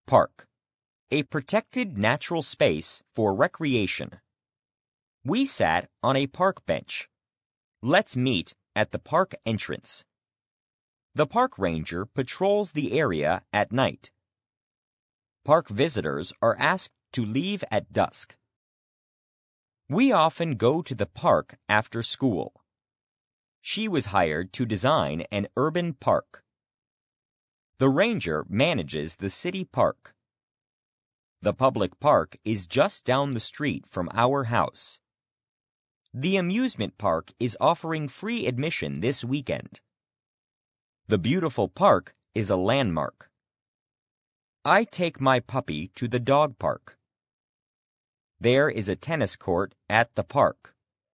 Park, a protected natural space for recreation. We sat on a park bench. Let's meet at the park entrance. The park ranger patrols the area at night. Park visitors are asked to leave at dusk. We often go to the park after school. She was hired to design an urban park. The ranger manages the city park. The public park is just down the street from our house. The amusement park is offering free admission this weekend. The beautiful park is a landmark. I take my puppy to the dog park. There is a tennis court at the park.